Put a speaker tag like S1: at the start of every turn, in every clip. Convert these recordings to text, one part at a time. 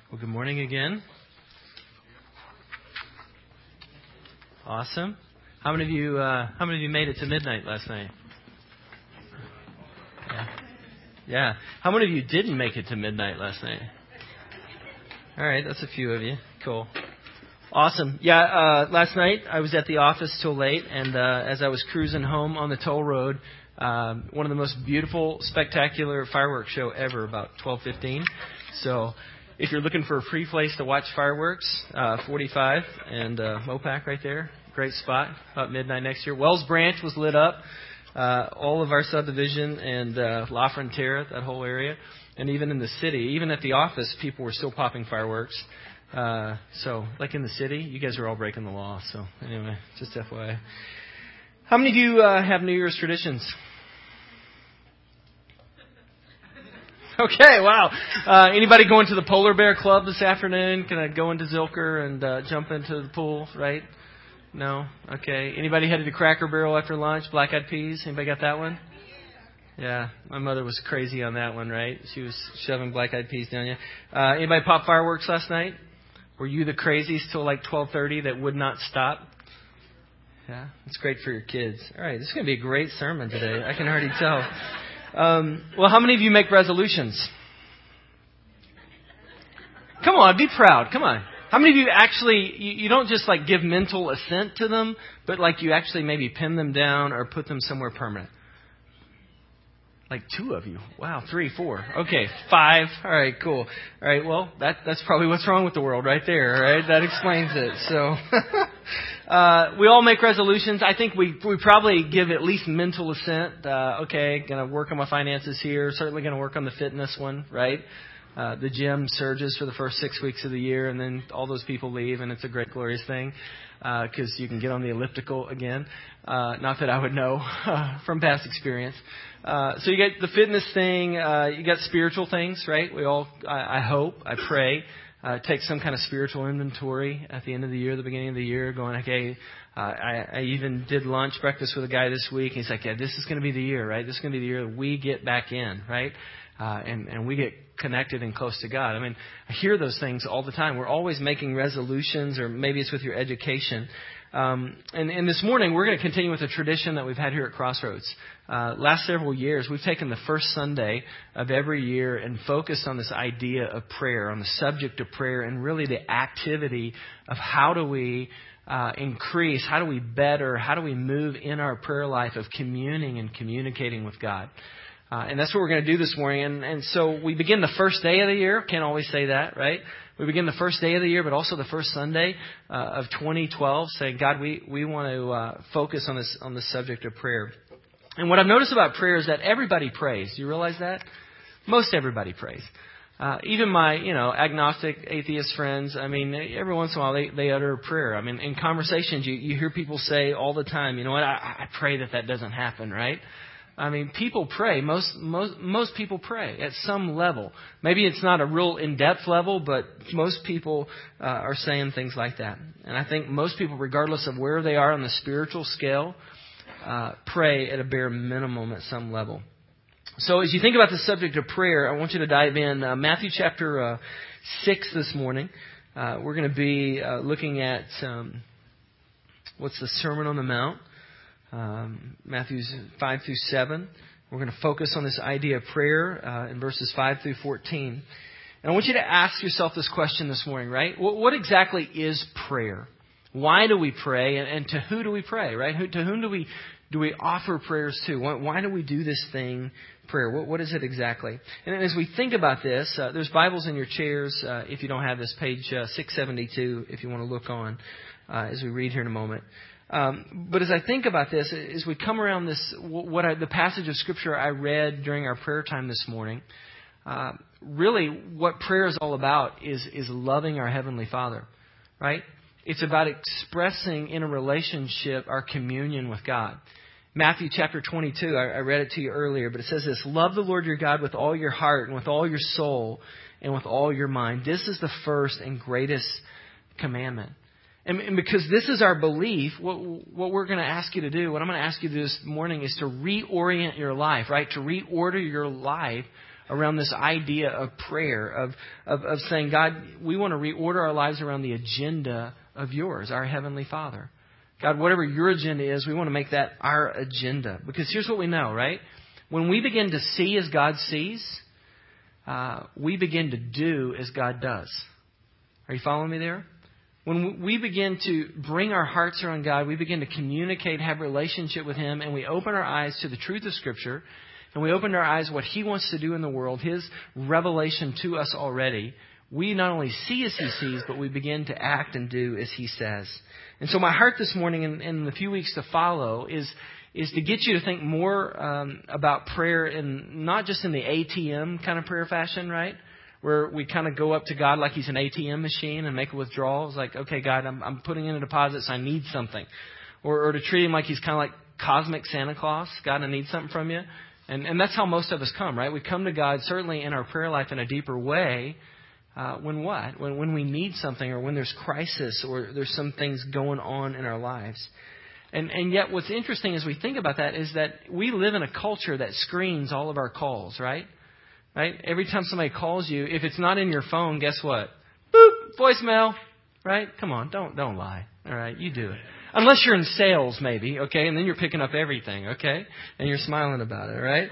S1: Well, good morning again. Awesome. How many of you made it to midnight last night? Yeah. How many of you didn't make it to midnight last night? All right, that's a few of you. Cool. Awesome. Yeah, last night I was at the office till late, and as I was cruising home on the toll road, one of the most beautiful, spectacular fireworks show ever, about 12:15. So if you're looking for a free place to watch fireworks, 45 and Mopac right there, great spot, about midnight next year. Wells Branch was lit up, all of our subdivision and La Frontera, that whole area, and even in the city, even at the office, people were still popping fireworks. So, like in the city, you guys are all breaking the law. So, anyway, just FYI. How many of you have New Year's traditions? Okay, wow. Anybody going to the Polar Bear Club this afternoon? Can I go into Zilker and jump into the pool, right? No? Okay. Anybody headed to Cracker Barrel after lunch? Black Eyed Peas? Anybody got that one? Yeah, my mother was crazy on that one, right? She was shoving Black Eyed Peas down you. Anybody pop fireworks last night? Were you the crazies till like 12:30 that would not stop? Yeah, it's great for your kids. All right, this is going to be a great sermon today. I can already tell. Well, how many of you make resolutions? Come on, be proud. Come on. How many of you actually, you don't just like give mental assent to them, but like you actually maybe pin them down or put them somewhere permanent? Like 2 of you. Wow, 3, 4. Okay, 5. All right, cool. All right, well, that's probably what's wrong with the world right there, all right? That explains it. So, we all make resolutions. I think we probably give at least mental assent. Okay, going to work on my finances here. Certainly going to work on the fitness one, right? The gym surges for the first 6 weeks of the year, and then all those people leave, and it's a great, glorious thing because you can get on the elliptical again. Not that I would know from past experience. So you get the fitness thing. You got spiritual things, right? We all, I hope, I pray, take some kind of spiritual inventory at the end of the year, the beginning of the year, going, okay, I even did breakfast with a guy this week. He's like, yeah, this is going to be the year, right? This is going to be the year that we get back in, right? And we get connected and close to God. I mean, I hear those things all the time. We're always making resolutions, or maybe it's with your education. And this morning, we're going to continue with a tradition that we've had here at Crossroads. Last several years, we've taken the first Sunday of every year and focused on this idea of prayer, on the subject of prayer, and really the activity of how do we increase, how do we better, how do we move in our prayer life of communing and communicating with God. And that's what we're going to do this morning. And so we begin the first day of the year. Can't always say that, right? We begin the first day of the year, but also the first Sunday of 2012, saying, God, we want to focus on this subject of prayer. And what I've noticed about prayer is that everybody prays. Do you realize that? Most everybody prays. Even my, agnostic, atheist friends, I mean, every once in a while they utter a prayer. I mean, in conversations, you hear people say all the time, you know what, I pray that doesn't happen, right? I mean, people pray. Most people pray at some level. Maybe it's not a real in-depth level, but most people are saying things like that. And I think most people, regardless of where they are on the spiritual scale, pray at a bare minimum at some level. So as you think about the subject of prayer, I want you to dive in. Matthew chapter 6 this morning. We're going to be looking at what's the Sermon on the Mount. Matthew 5 through 7. We're going to focus on this idea of prayer in verses 5 through 14. And I want you to ask yourself this question this morning, right? What exactly is prayer? Why do we pray? And to who do we pray, right? To whom do we offer prayers to? Why do we do this thing, prayer? What is it exactly? And as we think about this, there's Bibles in your chairs. If you don't have this, page 672, if you want to look on as we read here in a moment. But as I think about this, as we come around this, the passage of Scripture I read during our prayer time this morning, really what prayer is all about is loving our Heavenly Father, right? It's about expressing in a relationship our communion with God. Matthew chapter 22, I read it to you earlier, but it says this: love the Lord your God with all your heart and with all your soul and with all your mind. This is the first and greatest commandment. And because this is our belief, what we're going to ask you to do, what I'm going to ask you to do this morning is to reorient your life, right? To reorder your life around this idea of prayer, of saying, God, we want to reorder our lives around the agenda of yours, our Heavenly Father. God, whatever your agenda is, we want to make that our agenda. Because here's what we know, right? When we begin to see as God sees, we begin to do as God does. Are you following me there? When we begin to bring our hearts around God, we begin to communicate, have a relationship with Him, and we open our eyes to the truth of Scripture, and we open our eyes what He wants to do in the world, His revelation to us already, we not only see as He sees, but we begin to act and do as He says. And so my heart this morning and in the few weeks to follow is to get you to think more about prayer, in not just in the ATM kind of prayer fashion, right? Where we kind of go up to God like He's an ATM machine and make a withdrawal. It's like, okay, God, I'm putting in a deposit, so I need something. Or to treat Him like He's kind of like cosmic Santa Claus. God, I need something from you. And that's how most of us come, right? We come to God certainly in our prayer life in a deeper way. When what? When we need something, or when there's crisis, or there's some things going on in our lives. And yet what's interesting as we think about that is that we live in a culture that screens all of our calls, right? Right? Every time somebody calls you, if it's not in your phone, guess what? Boop! Voicemail. Right? Come on, don't lie. All right, you do it. Unless you're in sales, maybe, okay? And then you're picking up everything, okay? And you're smiling about it, right?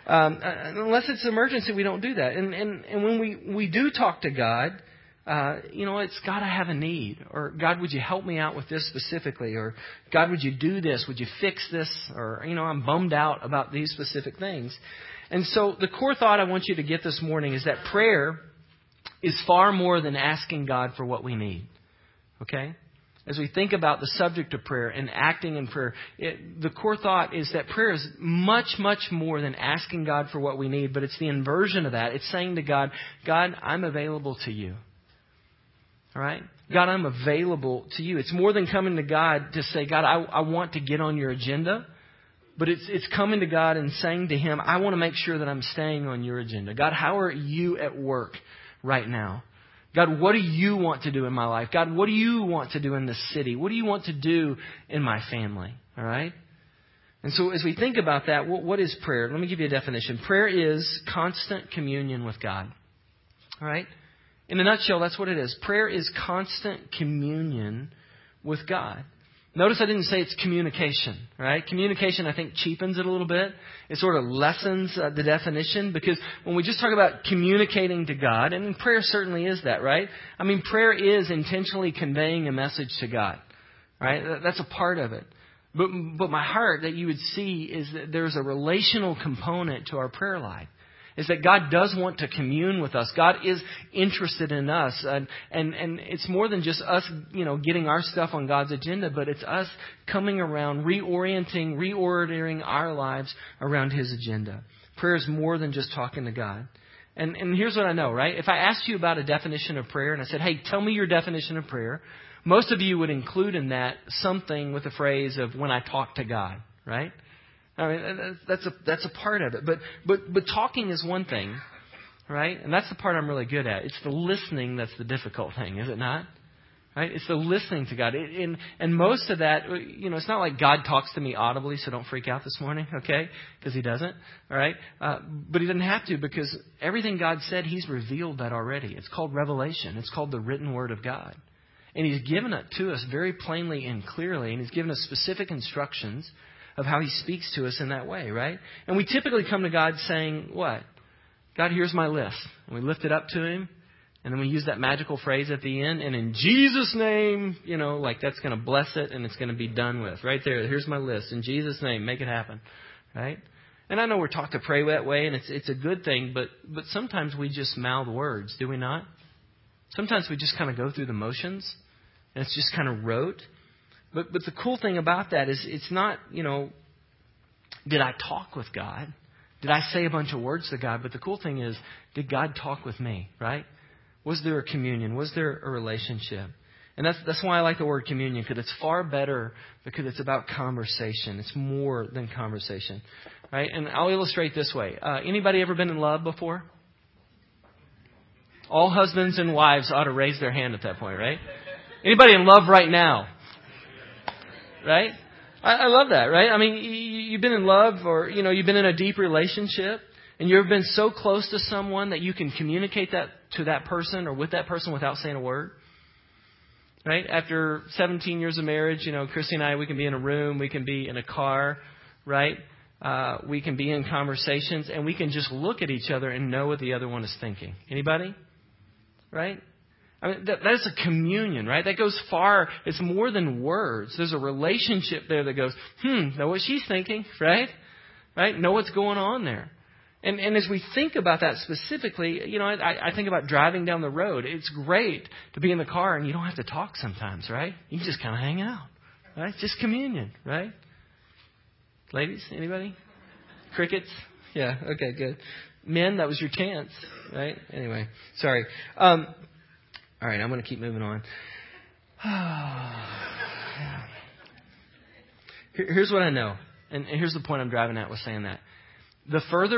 S1: Unless it's an emergency, we don't do that. And when we do talk to God, it's God, I have a need. Or God, would you help me out with this specifically? Or God, would you do this? Would you fix this? Or, I'm bummed out about these specific things. And so the core thought I want you to get this morning is that prayer is far more than asking God for what we need. Okay? As we think about the subject of prayer and acting in prayer, the core thought is that prayer is much, much more than asking God for what we need, but it's the inversion of that. It's saying to God, God, I'm available to you. All right? God, I'm available to you. It's more than coming to God to say, God, I want to get on your agenda. But it's coming to God and saying to Him, I want to make sure that I'm staying on your agenda. God, how are you at work right now? God, what do you want to do in my life? God, what do you want to do in this city? What do you want to do in my family? All right? And so as we think about that, what is prayer? Let me give you a definition. Prayer is constant communion with God. All right? In a nutshell, that's what it is. Prayer is constant communion with God. Notice I didn't say it's communication, right? Communication, I think, cheapens it a little bit. It sort of lessens the definition, because when we just talk about communicating to God, and prayer certainly is that, right? I mean, prayer is intentionally conveying a message to God, right? That's a part of it. But my heart that you would see is that there's a relational component to our prayer life. Is that God does want to commune with us. God is interested in us. And it's more than just us, getting our stuff on God's agenda, but it's us coming around, reordering our lives around His agenda. Prayer is more than just talking to God. And here's what I know, right? If I asked you about a definition of prayer and I said, hey, tell me your definition of prayer, most of you would include in that something with the phrase of when I talk to God, right? I mean, that's a part of it. But talking is one thing, right? And that's the part I'm really good at. It's the listening that's the difficult thing, is it not? Right? It's the listening to God. And most of that, it's not like God talks to me audibly, so don't freak out this morning, okay? Because He doesn't, all right? But He doesn't have to, because everything God said, He's revealed that already. It's called revelation. It's called the written word of God. And He's given it to us very plainly and clearly, and He's given us specific instructions of how He speaks to us in that way, right? And we typically come to God saying, what? God, here's my list. And we lift it up to Him, and then we use that magical phrase at the end, and in Jesus' name, that's going to bless it, and it's going to be done with. Right there, here's my list. In Jesus' name, make it happen, right? And I know we're taught to pray that way, and it's a good thing, but sometimes we just mouth words, do we not? Sometimes we just kind of go through the motions, and it's just kind of rote. But the cool thing about that is it's not, did I talk with God? Did I say a bunch of words to God? But the cool thing is, did God talk with me, right? Was there a communion? Was there a relationship? And that's why I like the word communion, because it's far better, because it's about conversation. It's more than conversation, right? And I'll illustrate this way. Anybody ever been in love before? All husbands and wives ought to raise their hand at that point, right? Anybody in love right now? Right? I love that, right? I mean, you've been in love, or, you've been in a deep relationship, And you've been so close to someone that you can communicate that to that person or with that person without saying a word? Right? After 17 years of marriage, Christy and I, we can be in a room, we can be in a car, right? We can be in conversations, and we can just look at each other and know what the other one is thinking. Anybody? Right? I mean, that is a communion, right? That goes far. It's more than words. There's a relationship there that goes, know what she's thinking, right? Right? Know what's going on there. And as we think about that specifically, I think about driving down the road. It's great to be in the car and you don't have to talk sometimes, right? You can just kind of hang out, right? Just communion, right? Ladies, anybody? Crickets? Yeah, okay, good. Men, that was your chance, right? Anyway, sorry. All right, I'm going to keep moving on. Here's what I know, and here's the point I'm driving at with saying that. The further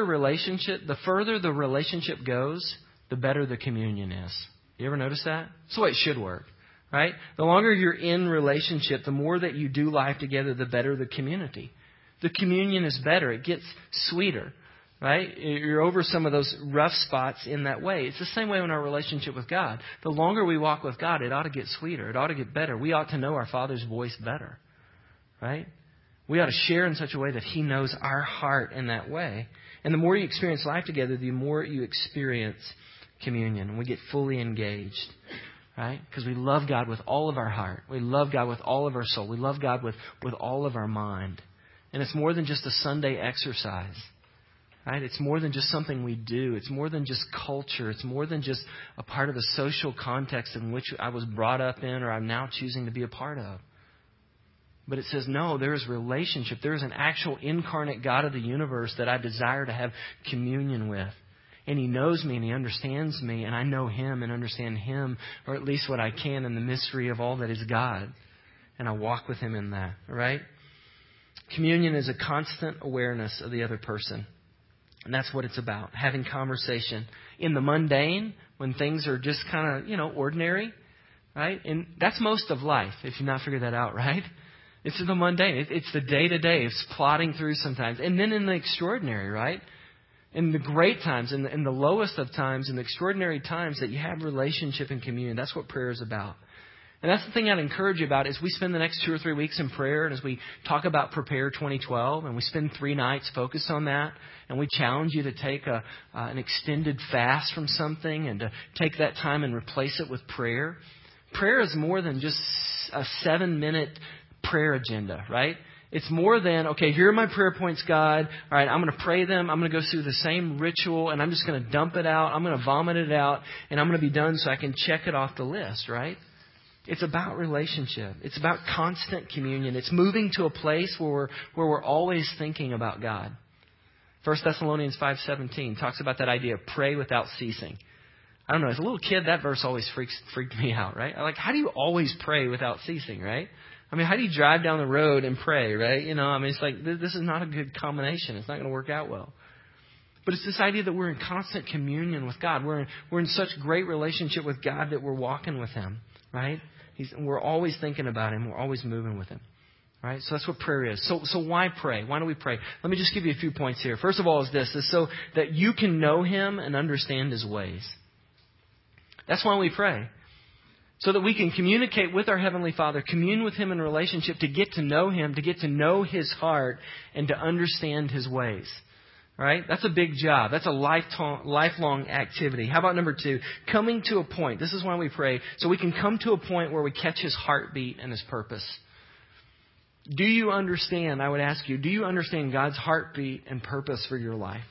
S1: the relationship goes, the better the communion is. You ever notice that? That's the way it should work, right? The longer you're in relationship, the more that you do life together, the better the community. The communion is better. It gets sweeter, right? You're over some of those rough spots in that way. It's the same way in our relationship with God. The longer we walk with God, it ought to get sweeter. It ought to get better. We ought to know our Father's voice better, right? We ought to share in such a way that He knows our heart in that way. And the more you experience life together, the more you experience communion. And we get fully engaged, right? Because we love God with all of our heart. We love God with all of our soul. We love God with all of our mind. And it's more than just a Sunday exercise, right? It's more than just something we do. It's more than just culture. It's more than just a part of the social context in which I was brought up in or I'm now choosing to be a part of. But it says, no, there is relationship. There is an actual incarnate God of the universe that I desire to have communion with. And He knows me and He understands me. And I know Him and understand Him, or at least what I can in the mystery of all that is God. And I walk with Him in that, right? Communion is a constant awareness of the other person. And that's what it's about, having conversation. In the mundane, when things are just kind of, ordinary, right? And that's most of life, if you've not figured that out, right? It's the mundane. It's the day-to-day. It's plodding through sometimes. And then in the extraordinary, right? In the great times, in the lowest of times, in the extraordinary times that you have relationship and communion. That's what prayer is about. And that's the thing I'd encourage you about as we spend the next 2 or 3 weeks in prayer and as we talk about Prepare 2012 and we spend 3 nights focused on that and we challenge you to take an extended fast from something and to take that time and replace it with prayer. Prayer is more than just a 7-minute prayer agenda, right? It's more than, okay, here are my prayer points, God. All right, I'm going to pray them. I'm going to go through the same ritual, and I'm just going to dump it out. I'm going to vomit it out, and I'm going to be done so I can check it off the list, right? It's about relationship. It's about constant communion. It's moving to a place where we're always thinking about God. 1 Thessalonians 5:17 talks about that idea of pray without ceasing. I don't know, as a little kid, that verse always freaked me out, right? Like, how do you always pray without ceasing, right? I mean, how do you drive down the road and pray, right? It's like, this is not a good combination. It's not going to work out well. But it's this idea that we're in constant communion with God. We're in such great relationship with God that we're walking with Him, right? We're always thinking about Him. We're always moving with Him, right? So that's what prayer is. So why pray? Why do we pray? Let me just give you a few points here. First of all is this, is so that you can know Him and understand His ways. That's why we pray. So that we can communicate with our Heavenly Father, commune with Him in relationship, to get to know Him, to get to know His heart, and to understand His ways. Right? That's a big job. That's a lifelong activity. How about number 2? Coming to a point. This is why we pray. So we can come to a point where we catch His heartbeat and His purpose. Do you understand, I would ask you, do you understand God's heartbeat and purpose for your life?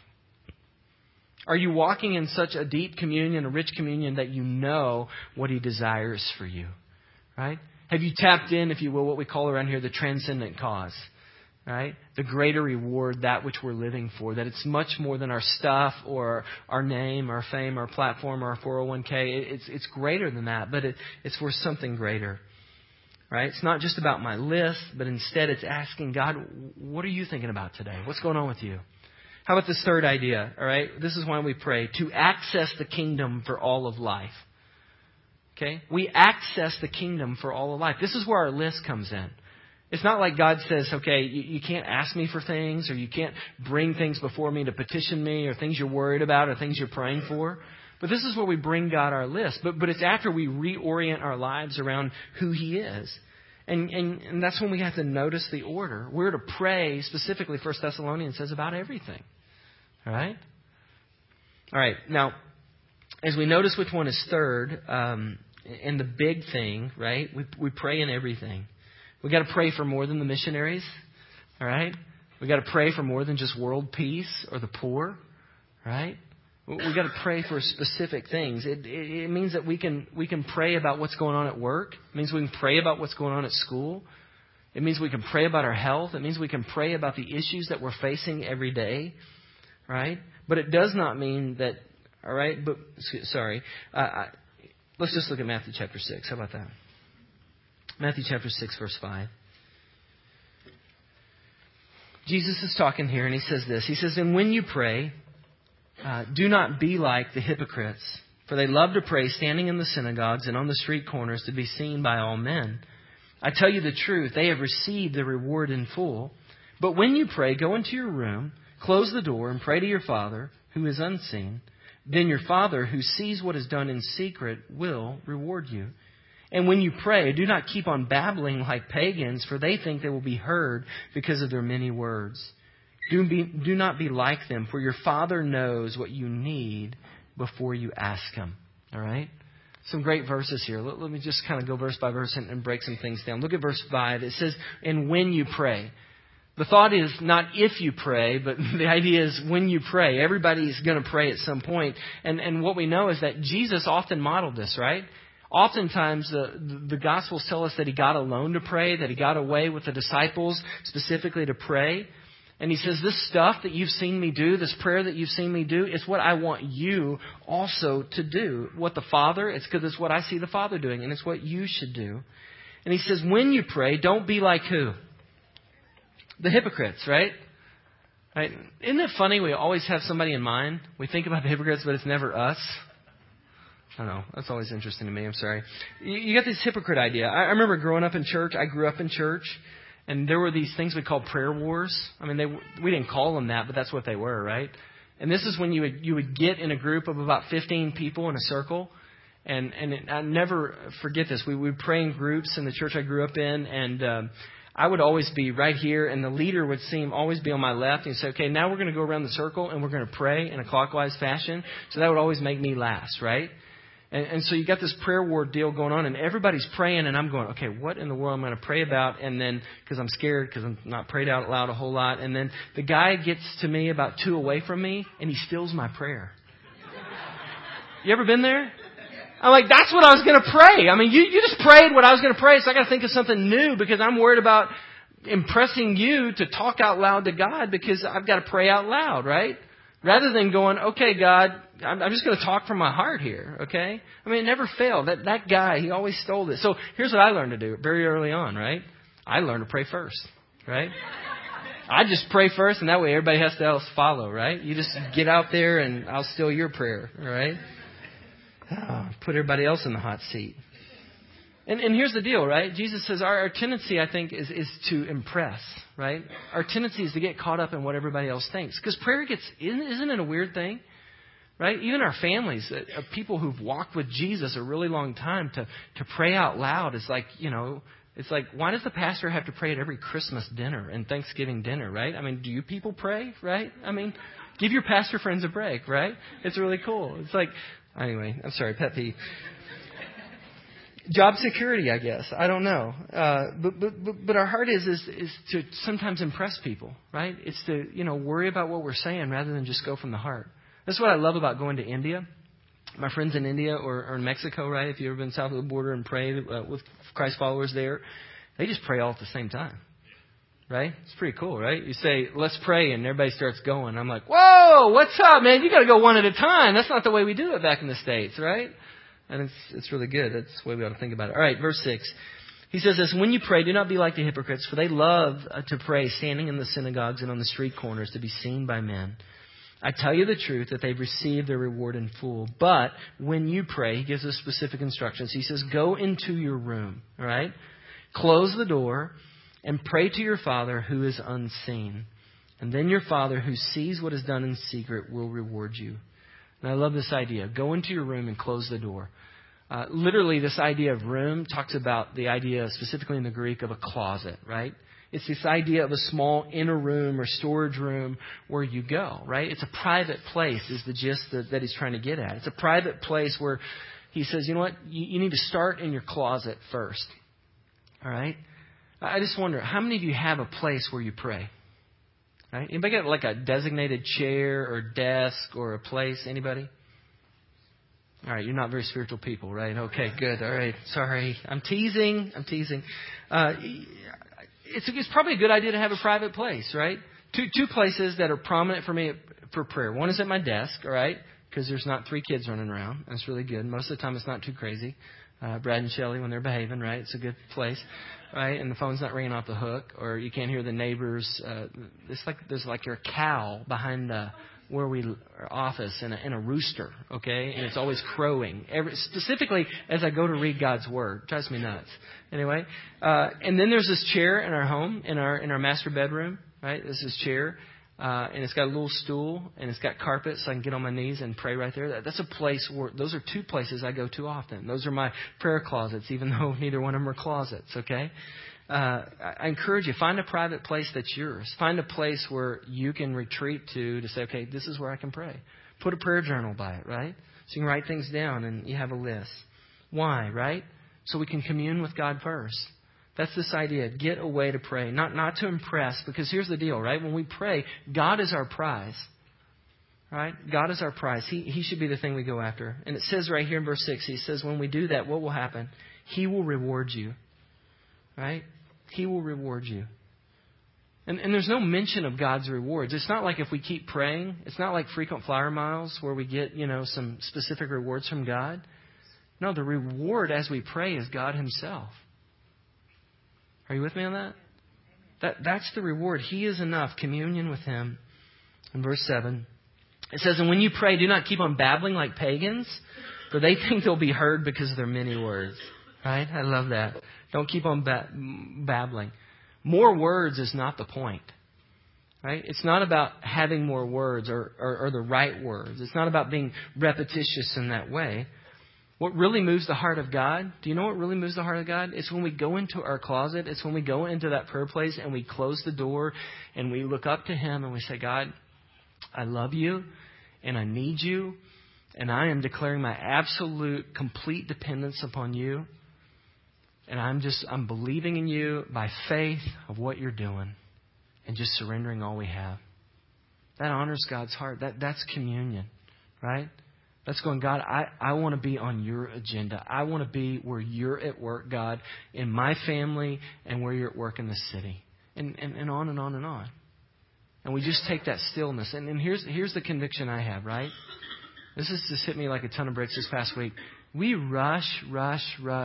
S1: Are you walking in such a deep communion, a rich communion, that you know what He desires for you? Right? Have you tapped in, if you will, what we call around here the transcendent cause? Right? The greater reward, that which we're living for. That it's much more than our stuff or our name, our fame, our platform, our 401k. It's greater than that, but it's for something greater. Right? It's not just about my list, but instead it's asking God, what are you thinking about today? What's going on with you? How about this third idea? All right, this is why we pray, to access the kingdom for all of life. Okay, we access the kingdom for all of life. This is where our list comes in. It's not like God says, okay, you can't ask me for things, or you can't bring things before me to petition me, or things you're worried about, or things you're praying for. But this is where we bring God our list. But it's after we reorient our lives around who He is. And that's when we have to notice the order. We're to pray specifically, 1 Thessalonians says, about everything. All right? All right. Now, as we notice which one is third, and the big thing, right, we pray in everything. We got to pray for more than the missionaries, all right? We got to pray for more than just world peace or the poor, right? We got to pray for specific things. It means that we can pray about what's going on at work. It means we can pray about what's going on at school. It means we can pray about our health. It means we can pray about the issues that we're facing every day, right? But it does not mean that, all right? But sorry, let's just look at Matthew chapter 6. How about that? Matthew chapter 6, verse 5. Jesus is talking here, and He says this. He says, and when you pray, do not be like the hypocrites, for they love to pray standing in the synagogues and on the street corners to be seen by all men. I tell you the truth, they have received their reward in full. But when you pray, go into your room, close the door, and pray to your Father who is unseen. Then your Father who sees what is done in secret will reward you. And when you pray, do not keep on babbling like pagans, for they think they will be heard because of their many words. Do not be like them, for your Father knows what you need before you ask Him. All right? Some great verses here. Let me just kind of go verse by verse and break some things down. Look at verse 5. It says, and when you pray. The thought is not if you pray, but the idea is when you pray. Everybody's going to pray at some point. And what we know is that Jesus often modeled this, right? Oftentimes, the Gospels tell us that He got alone to pray, that He got away with the disciples specifically to pray. And He says, this stuff that you've seen me do, this prayer that you've seen me do, is what I want you also to do. What the Father, it's because it's what I see the Father doing, and it's what you should do. And He says, when you pray, don't be like who? The hypocrites, right? Right? Isn't it funny we always have somebody in mind? We think about the hypocrites, but it's never us. I don't know. That's always interesting to me. I'm sorry. You got this hypocrite idea. I remember growing up in church. I grew up in church. And there were these things we called prayer wars. I mean, we didn't call them that, but that's what they were, right? And this is when you would get in a group of about 15 people in a circle. And I never forget this. We would pray in groups in the church I grew up in. And I would always be right here. And the leader would always be on my left. And he'd say, okay, now we're going to go around the circle and we're going to pray in a clockwise fashion. So that would always make me last, right? And so you got this prayer war deal going on, and everybody's praying, and I'm going, okay, what in the world am I going to pray about? And then, because I'm scared, because I'm not prayed out loud a whole lot. And then the guy gets to me about 2 away from me, and he steals my prayer. You ever been there? I'm like, that's what I was going to pray. I mean, you just prayed what I was going to pray, so I got to think of something new because I'm worried about impressing you to talk out loud to God because I've got to pray out loud, right? Rather than going, okay, God, I'm just going to talk from my heart here, okay? I mean, it never failed. That guy, he always stole it. So here's what I learned to do very early on, right? I learned to pray first, right? I just pray first, and that way everybody else follow, right? You just get out there, and I'll steal your prayer, all right? Put everybody else in the hot seat. And here's the deal, right? Jesus says our tendency, I think, is to impress, right? Our tendency is to get caught up in what everybody else thinks. Because prayer isn't it a weird thing? Right? Even our families, people who've walked with Jesus a really long time, to pray out loud is like, it's like, why does the pastor have to pray at every Christmas dinner and Thanksgiving dinner, right? I mean, do you people pray, right? I memean, give your pastor friends a break, right? It's really cool. It's like, anyway, I'm sorry, pet peeve. Job security, I guess. I don't know. But our heart is to sometimes impress people, right? It's to, worry about what we're saying rather than just go from the heart. That's what I love about going to India. My friends in India or in Mexico, right? If you've ever been south of the border and prayed with Christ followers there, they just pray all at the same time, right? It's pretty cool, right? You say, let's pray, and everybody starts going. I'm like, whoa, what's up, man? You got to go one at a time. That's not the way we do it back in the States, right? And it's really good. That's the way we ought to think about it. All right, verse 6. He says this, when you pray, do not be like the hypocrites, for they love to pray standing in the synagogues and on the street corners to be seen by men. I tell you the truth that they've received their reward in full. But when you pray, he gives us specific instructions. He says, go into your room, all right? Close the door and pray to your Father who is unseen. And then your Father who sees what is done in secret will reward you. And I love this idea. Go into your room and close the door. Literally, this idea of room talks about the idea, specifically in the Greek, of a closet, right? It's this idea of a small inner room or storage room where you go, right? It's a private place is the gist that he's trying to get at. It's a private place where he says, you know what? You need to start in your closet first, all right? I just wonder, how many of you have a place where you pray? Right? Anybody got like a designated chair or desk or a place? Anybody? All right, you're not very spiritual people, right? Okay, good. All right, sorry. I'm teasing. It's probably a good idea to have a private place, right? Two places that are prominent for me for prayer. One is at my desk, all right, because there's not 3 kids running around. That's really good. Most of the time, it's not too crazy. Brad and Shelley, when they're behaving, right? It's a good place, right? And the phone's not ringing off the hook, or you can't hear the neighbors. It's like there's like your cow behind where we office and a rooster, okay? And it's always crowing. Specifically, as I go to read God's Word. It drives me nuts. Anyway, and then there's this chair in our home, in our master bedroom, right? This is chair. And it's got a little stool, and it's got carpet, so I can get on my knees and pray right there. That's a place where, those are 2 places I go to often. Those are my prayer closets, even though neither one of them are closets, okay? I encourage you, find a private place that's yours. Find a place where you can retreat to say, okay, this is where I can pray. Put a prayer journal by it, right? So you can write things down and you have a list. Why, right? So we can commune with God first. That's this idea. Get away to pray. Not to impress, because here's the deal, right? When we pray, God is our prize. Right? God is our prize. He should be the thing we go after. And it says right here in verse 6, he says, when we do that, what will happen? He will reward you. Right? He will reward you. And there's no mention of God's rewards. It's not like if we keep praying, it's not like frequent flyer miles where we get, some specific rewards from God. No, the reward as we pray is God Himself. Are you with me on that? That's the reward. He is enough. Communion with Him. In verse 7, it says, and when you pray, do not keep on babbling like pagans, for they think they'll be heard because of their many words. Right? I love that. Don't keep on babbling. More words is not the point. Right? It's not about having more words or the right words. It's not about being repetitious in that way. What really moves the heart of God, do you know what really moves the heart of God? It's when we go into our closet. It's when we go into that prayer place and we close the door and we look up to Him and we say, God, I love You and I need You and I am declaring my absolute, complete dependence upon You. And I'm believing in You by faith of what You're doing and just surrendering all we have. That honors God's heart. That's communion, right? That's going, God, I want to be on Your agenda. I want to be where You're at work, God, in my family and where You're at work in the city. And on and on and on. And we just take that stillness. And here's the conviction I have, right? This has just hit me like a ton of bricks this past week. We rush, go,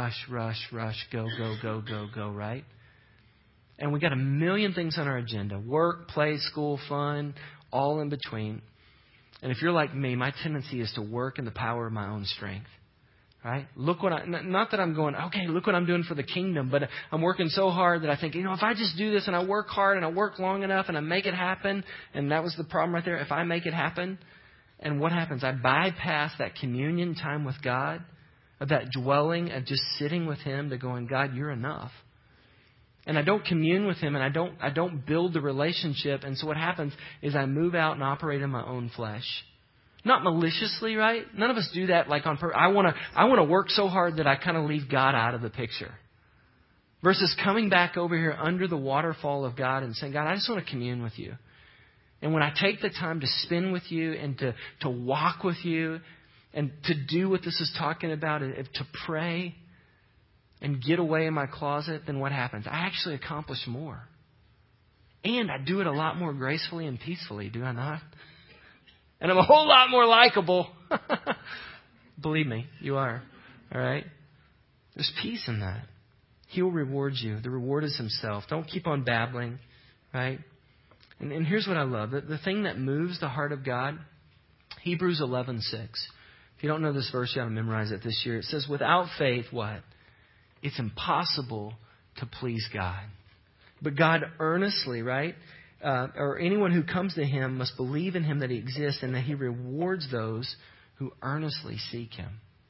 S1: right? And we got a million things on our agenda. Work, play, school, fun, all in between. And if you're like me, my tendency is to work in the power of my own strength. Right? Look what not that I'm going, okay, look what I'm doing for the kingdom, but I'm working so hard that I think, if I just do this and I work hard and I work long enough and I make it happen, and that was the problem right there. If I make it happen, and what happens? I bypass that communion time with God, of that dwelling, of just sitting with Him to going, God, You're enough. And I don't commune with Him, and I don't build the relationship. And so what happens is I move out and operate in my own flesh. Not maliciously, right? None of us do that like on purpose. I want to work so hard that I kind of leave God out of the picture. Versus coming back over here under the waterfall of God and saying, God, I just want to commune with You. And when I take the time to spend with You and to walk with You and to do what this is talking about, to pray and get away in my closet, then what happens? I actually accomplish more. And I do it a lot more gracefully and peacefully, do I not? And I'm a whole lot more likable. Believe me, you are. All right? There's peace in that. He will reward you. The reward is Himself. Don't keep on babbling, right? And here's what I love. The thing that moves the heart of God, Hebrews 11:6. If you don't know this verse, you ought to memorize it this year. It says, without faith, what? It's impossible to please God. But God earnestly, right? Or anyone who comes to Him must believe in Him that He exists and that He rewards those who earnestly seek Him.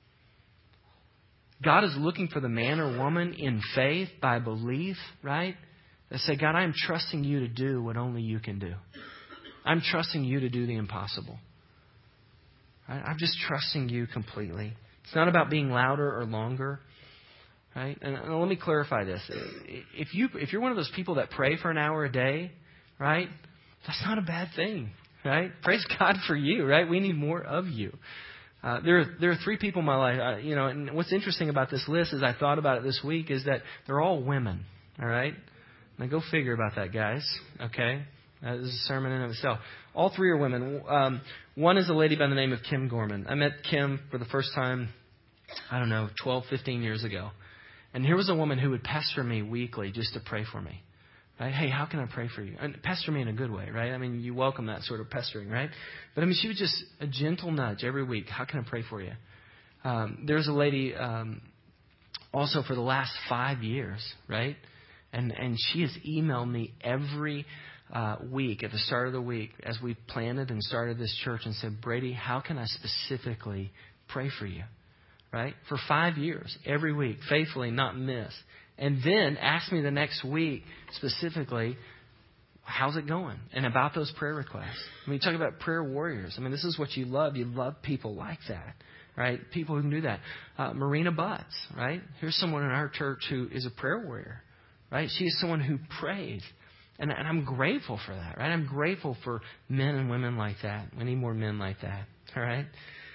S1: God is looking for the man or woman in faith, by belief, right? That say, God, I'm trusting you to do what only you can do. I'm trusting you to do the impossible. Right? I'm just trusting you completely. It's not about being louder or longer. Right? And let me clarify this. If you're one of those people that pray for an hour a day, right? That's not a bad thing. Right? Praise God for you, right? We need more of you. There are 3 people in my life, and what's interesting about this list is I thought about it this week is that they're all women. All right? Now go figure about that, guys. Okay? This is a sermon in of itself. All 3 are women. One is a lady by the name of Kim Gorman. I met Kim for the first time, 12, 15 years ago. And here was a woman who would pester me weekly just to pray for me. Right? Hey, how can I pray for you? And pester me in a good way, right? I mean, you welcome that sort of pestering, right? But I mean, she would just a gentle nudge every week. How can I pray for you? There's a lady also for the last 5 years, right? And she has emailed me every week at the start of the week as we planted and started this church and said, Brady, how can I specifically pray for you? Right? For 5 years, every week, faithfully, not miss. And then ask me the next week specifically, how's it going? And about those prayer requests. I mean, you talk about prayer warriors. I mean, this is what you love. You love people like that, right? People who can do that. Marina Butts, right? Here's someone in our church who is a prayer warrior, right? She is someone who prays. And I'm grateful for that, right? I'm grateful for men and women like that. We need more men like that, all right?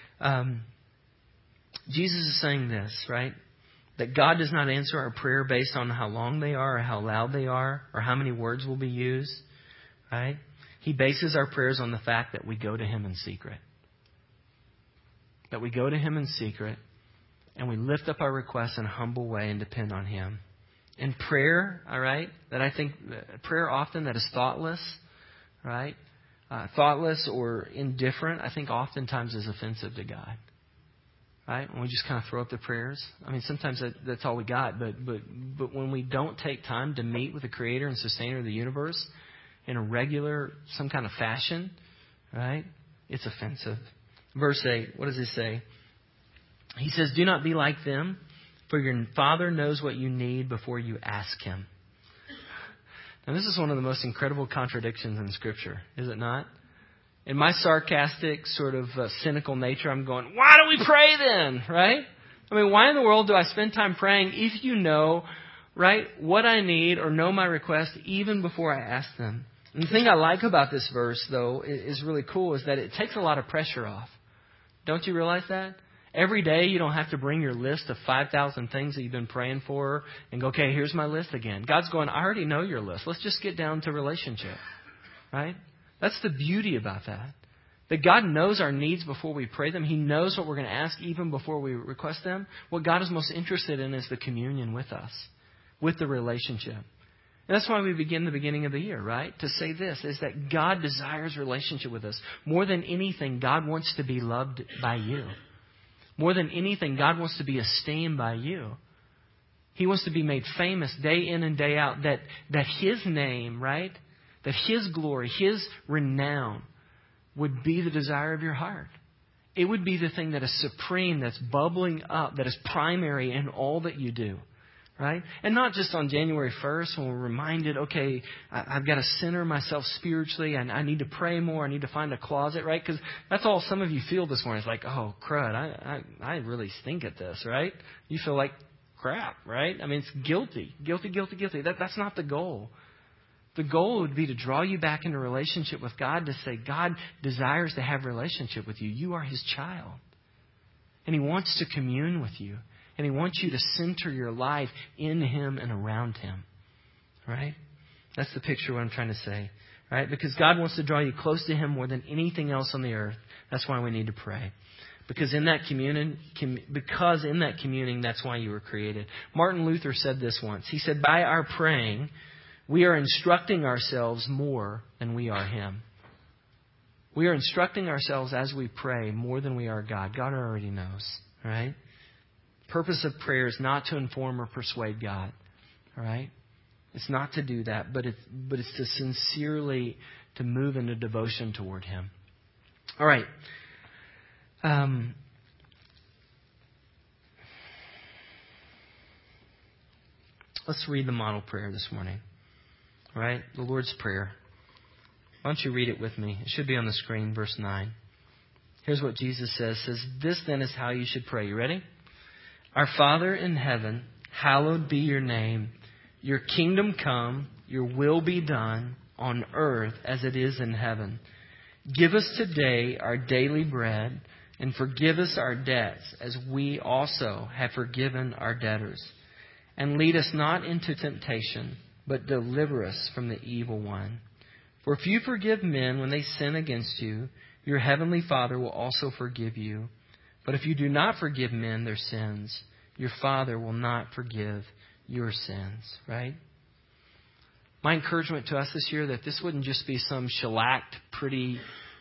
S1: Jesus is saying this, right? That God does not answer our prayer based on how long they are or how loud they are or how many words will be used, right? He bases our prayers on the fact that we go to Him in secret. That we go to Him in secret and we lift up our requests in a humble way and depend on Him. In prayer, all right, that I think prayer often that is thoughtless, right? Thoughtless or indifferent, I think oftentimes is offensive to God. Right? When we just kind of throw up the prayers. I mean, sometimes that's all we got. But when we don't take time to meet with the Creator and Sustainer of the universe in a regular, some kind of fashion, right? It's offensive. Verse 8, what does he say? He says, do not be like them, for your Father knows what you need before you ask Him. Now, this is one of the most incredible contradictions in Scripture, is it not? In my sarcastic, sort of cynical nature, I'm going, why do we pray then, right? I mean, why in the world do I spend time praying if you know, right, what I need or know my request even before I ask them? And the thing I like about this verse, though, is really cool, is that it takes a lot of pressure off. Don't you realize that? Every day you don't have to bring your list of 5,000 things that you've been praying for and go, okay, here's my list again. God's going, I already know your list. Let's just get down to relationship, right? That's the beauty about that. That God knows our needs before we pray them. He knows what we're going to ask even before we request them. What God is most interested in is the communion with us, with the relationship. And that's why we begin the beginning of the year, right? To say this, is that God desires relationship with us. More than anything, God wants to be loved by you. More than anything, God wants to be esteemed by you. He wants to be made famous day in and day out. That His name, right? That His glory, His renown would be the desire of your heart. It would be the thing that is supreme, that's bubbling up, that is primary in all that you do. Right? And not just on January 1st when we're reminded, okay, I've got to center myself spiritually and I need to pray more. I need to find a closet, right? Because that's all some of you feel this morning. It's like, oh, crud, I really stink at this, right? You feel like crap, right? I mean, it's guilty. That's not the goal. The goal would be to draw you back into relationship with God, to say God desires to have relationship with you. You are His child. And He wants to commune with you. And He wants you to center your life in Him and around Him. Right? That's the picture of what I'm trying to say. Right? Because God wants to draw you close to Him more than anything else on the earth. That's why we need to pray. Because in that communion, that's why you were created. Martin Luther said this once. He said, by our praying, we are instructing ourselves more than we are Him. We are instructing ourselves as we pray more than we are God. God already knows. Right? Purpose of prayer is not to inform or persuade God. All right? It's not to do that, but it's to sincerely to move into devotion toward Him. All right. Let's read the model prayer this morning. All right? The Lord's Prayer. Why don't you read it with me? It should be on the screen, verse 9. Here's what Jesus says. It says, "This then is how you should pray." You ready? "Our Father in heaven, hallowed be your name. Your kingdom come, your will be done on earth as it is in heaven. Give us today our daily bread, and forgive us our debts as we also have forgiven our debtors. And lead us not into temptation, but deliver us from the evil one. For if you forgive men when they sin against you, your heavenly Father will also forgive you. But if you do not forgive men their sins, your Father will not forgive your sins." Right? My encouragement to us this year that this wouldn't just be some shellacked, pretty,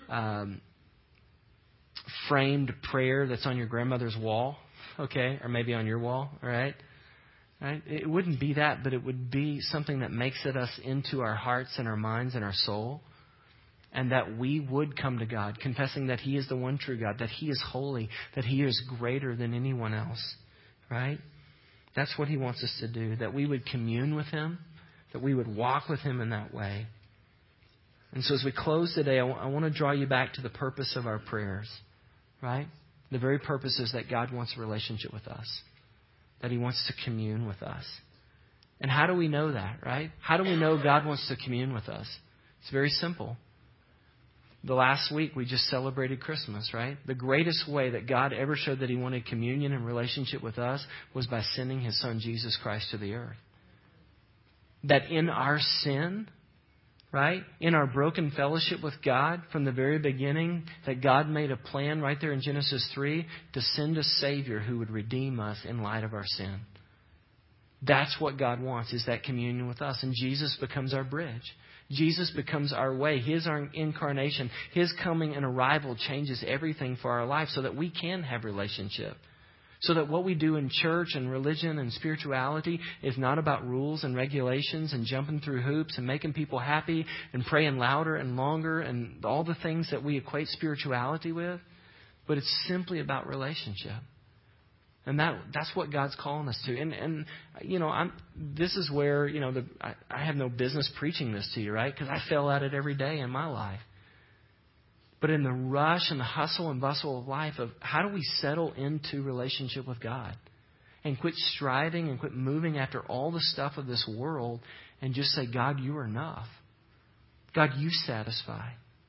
S1: framed prayer that's on your grandmother's wall, okay, or maybe on your wall, all right? Right? It wouldn't be that, but it would be something that makes it us into our hearts and our minds and our soul, and that we would come to God, confessing that He is the one true God, that He is holy, that He is greater than anyone else, right? That's what He wants us to do, that we would commune with Him, that we would walk with Him in that way. And so as we close today, I want to draw you back to the purpose of our prayers, right? The very purpose is that God wants a relationship with us, that He wants to commune with us. And how do we know that, right? How do we know God wants to commune with us? It's very simple. The last week we just celebrated Christmas, right? The greatest way that God ever showed that He wanted communion and relationship with us was by sending His Son Jesus Christ to the earth. That in our sin, right, in our broken fellowship with God from the very beginning, that God made a plan right there in Genesis 3 to send a Savior who would redeem us in light of our sin. That's what God wants, is that communion with us. And Jesus becomes our bridge. Jesus becomes our way. His incarnation, His coming and arrival changes everything for our life so that we can have relationship. So that what we do in church and religion and spirituality is not about rules and regulations and jumping through hoops and making people happy and praying louder and longer and all the things that we equate spirituality with. But it's simply about relationship. And that's what God's calling us to. And this is where, I have no business preaching this to you, right? Because I fail at it every day in my life. But in the rush and the hustle and bustle of life, of how do we settle into relationship with God and quit striving and quit moving after all the stuff of this world and just say, God, you are enough. God, you satisfy.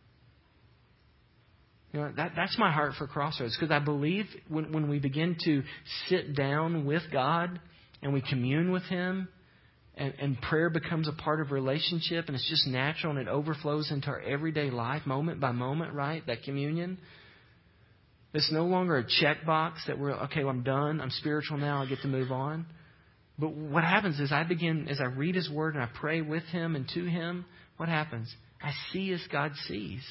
S1: That's my heart for Crossroads, because I believe when we begin to sit down with God and we commune with Him, and prayer becomes a part of relationship, and it's just natural, and it overflows into our everyday life, moment by moment, right? That communion. It's no longer a checkbox that I'm done. I'm spiritual now. I get to move on. But what happens is as I read His Word and I pray with Him and to Him, what happens? I see as God sees.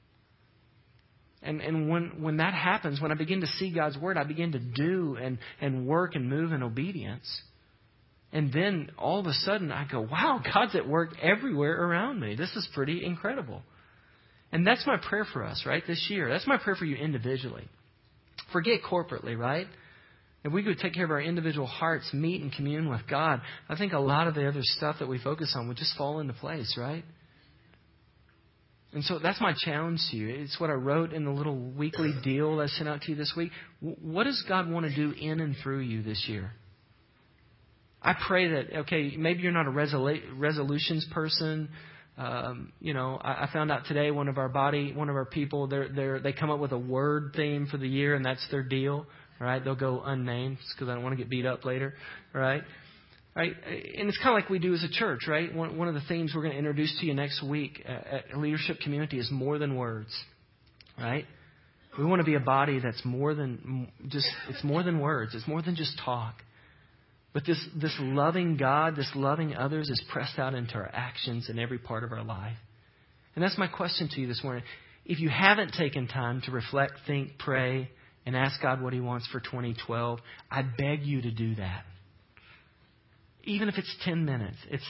S1: And when that happens, when I begin to see God's Word, I begin to do and work and move in obedience. And then all of a sudden I go, wow, God's at work everywhere around me. This is pretty incredible. And that's my prayer for us, right, this year. That's my prayer for you individually. Forget corporately, right? If we could take care of our individual hearts, meet and commune with God, I think a lot of the other stuff that we focus on would just fall into place, right? And so that's my challenge to you. It's what I wrote in the little weekly deal that I sent out to you this week. What does God want to do in and through you this year? I pray that, maybe you're not a resolutions person. I found out today one of our people, they come up with a word theme for the year, and that's their deal. All right, they'll go unnamed because I don't want to get beat up later. All right. Right? And it's kind of like we do as a church, right? One of the themes we're going to introduce to you next week at Leadership Community is more than words, right? We want to be a body that's more than it's more than words. It's more than just talk. But this loving God, this loving others is pressed out into our actions in every part of our life. And that's my question to you this morning. If you haven't taken time to reflect, think, pray, and ask God what He wants for 2012, I beg you to do that. Even if it's 10 minutes,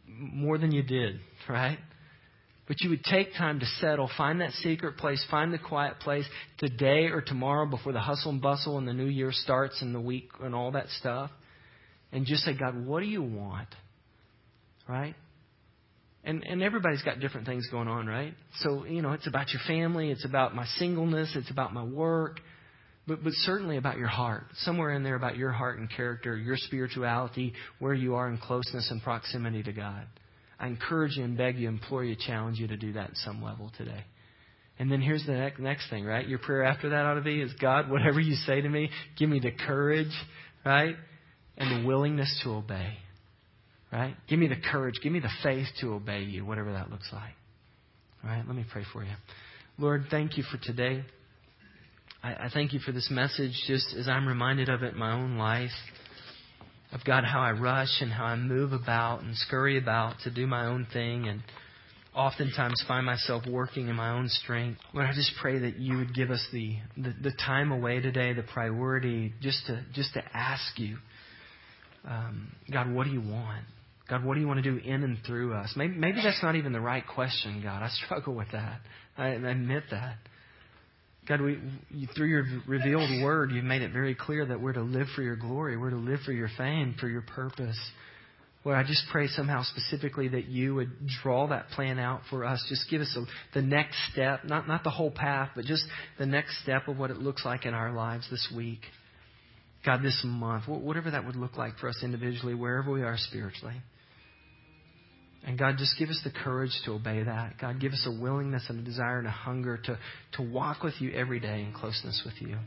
S1: more than you did, right? But you would take time to settle, find that secret place, find the quiet place today or tomorrow before the hustle and bustle and the new year starts and the week and all that stuff. And just say, God, what do you want? Right? And everybody's got different things going on, right? So, it's about your family. It's about my singleness. It's about my work. But certainly about your heart. Somewhere in there about your heart and character, your spirituality, where you are in closeness and proximity to God. I encourage you and beg you, implore you, challenge you to do that at some level today. And then here's the next thing, right? Your prayer after that ought to be is, God, whatever you say to me, give me the courage, right? And the willingness to obey, right? Give me the courage, give me the faith to obey you, whatever that looks like. All right, let me pray for you. Lord, thank you for today. I thank you for this message just as I'm reminded of it in my own life. Of God, how I rush and how I move about and scurry about to do my own thing and oftentimes find myself working in my own strength. Lord, I just pray that you would give us the time away today, the priority, just to ask you, God, what do you want? God, what do you want to do in and through us? Maybe that's not even the right question, God. I struggle with that. I admit that. God, through your revealed word, you've made it very clear that we're to live for your glory. We're to live for your fame, for your purpose. Lord, I just pray somehow specifically that you would draw that plan out for us. Just give us the next step, not the whole path, but just the next step of what it looks like in our lives this week. God, this month, whatever that would look like for us individually, wherever we are spiritually. And God, just give us the courage to obey that. God, give us a willingness and a desire and a hunger to walk with you every day in closeness with you.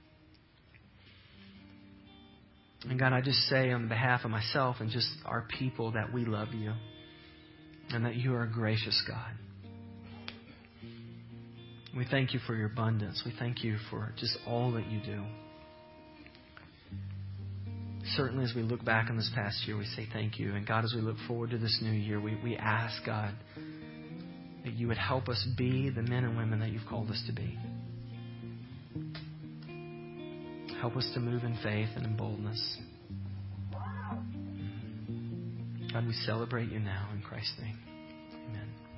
S1: And God, I just say on behalf of myself and just our people that we love you and that you are a gracious God. We thank you for your abundance. We thank you for just all that you do. Certainly as we look back on this past year, we say thank you. And God, as we look forward to this new year, we ask, God, that you would help us be the men and women that you've called us to be. Help us to move in faith and in boldness. God, we celebrate you now in Christ's name. Amen.